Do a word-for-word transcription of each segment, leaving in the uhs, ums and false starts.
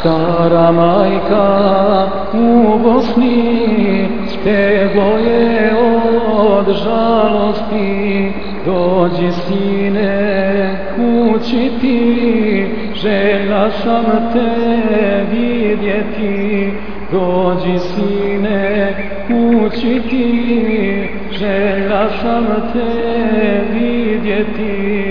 Stara majka u Bosni spevlo je od žalosti. Dođi sine kući ti, željna sam te vidjeti. Dođi sine kući ti, željna sam te vidjeti.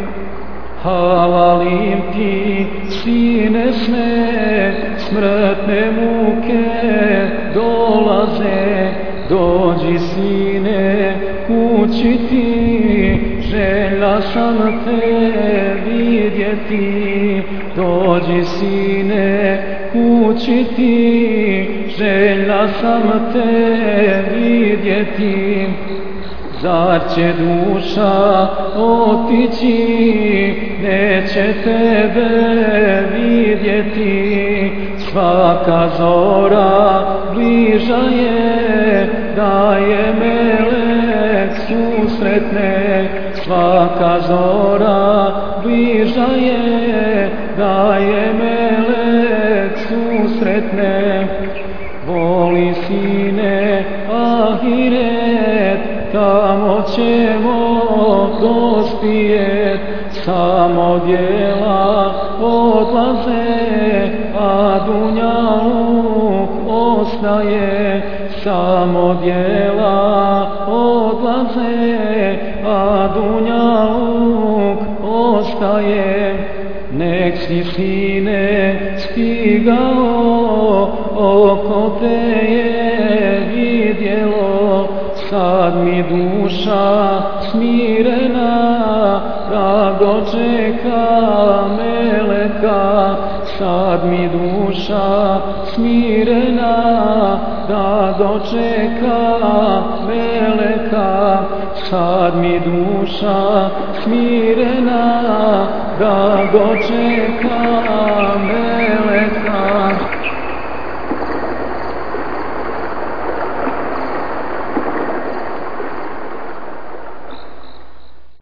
Havalim ti, sine, sve smrtne muke dolaze. Dođi sine kući ti, željna sam te vidjeti. Dođi sine kući ti, željna sam te vidjeti. Zar će duša otići, neće tebe vidjeti. Svaka zora bliža je, da je melek susretne. Svaka zora bliža je, da je melek susretne. Voli sine ahiret, tamo ćemo dospijet. Samo djela odlaze, a dunjaluk ostaje. Samo djela odlaze, a dunjaluk ostaje. Nek si, sine, stigao, oko te je vidjelo. Sad mi duša smirena, da dočeka meleka. Sad mi duša smirena, da dočeka meleka. Sad mi duša smirena, da dočeka